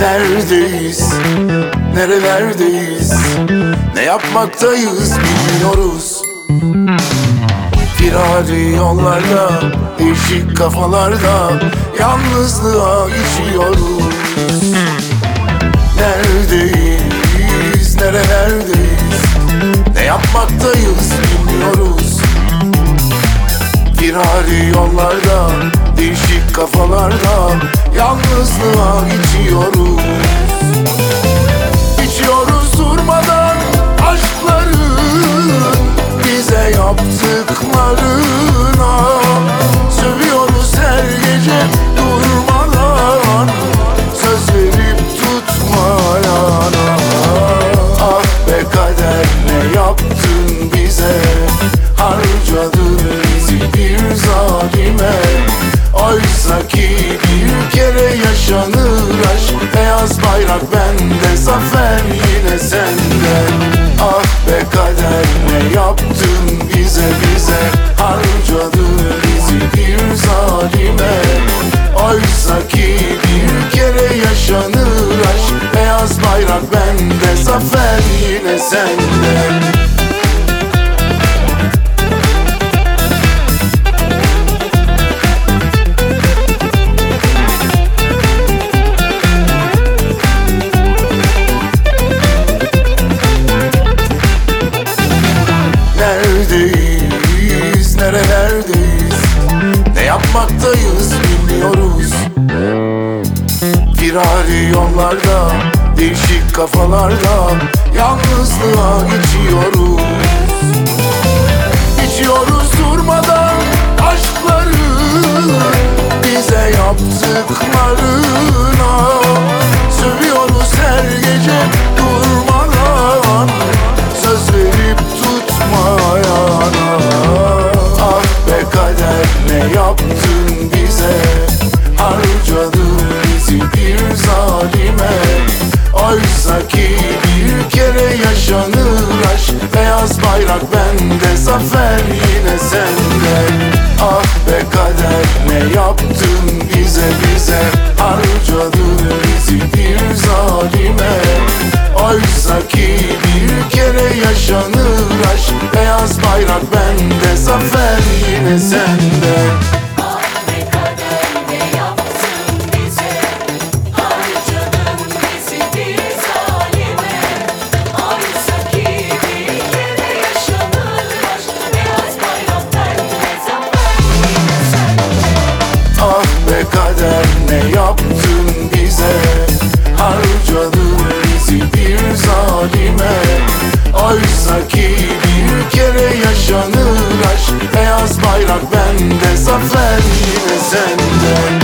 Neredeyiz, nerelerdeyiz, ne yapmaktayız bilmiyoruz. Firari yollarda, değişik kafalarda, yalnızlığa içiyoruz. Neredeyiz, nerelerdeyiz, ne yapmaktayız bilmiyoruz. Firari yollarda, değişik kafalarda, yalnızlığa içiyoruz. İçiyoruz durmadan aşkların bize yaptıklarına. Sövüyoruz her gece durmadan, söz verip tutmayana. Ah be kader, ne yaptın bize, harcadın bizi bir zalime. Oysa ki bir kere yaşanır aşk, beyaz bayrak bende, zafer yine sende. Ah be kader, ne yaptın bize, harcadın bizi bir zalime. Oysa ki bir kere yaşanır aşk, beyaz bayrak bende, zafer yine sende. Neredeyiz, nerelerdeyiz, ne yapmaktayız bilmiyoruz. Firari yollarda, değişik kafalarda, yalnızlığa içiyoruz. İçiyoruz durmadan aşkların bize yaptıklarına. Sövüyoruz her gece durmadan, söz verip tutmayana. Ah be kader, ne yaptın bize, harcadın bizi bir zalime. Oysa ki bir kere yaşanır aşk, beyaz bayrak bende, zafer yine sende. Ah be kader, ne yaptın bize, harcadın bizi bir zalime. Oysa ki bir kere yaşanır aşk, beyaz bayrak bende, zafer yine sende. Ah be kader, ne yaptın bize, harcadın bizi bir zalime. Oysa ki bir kere yaşanır aşk, beyaz bayrak bende, zafer yine sende.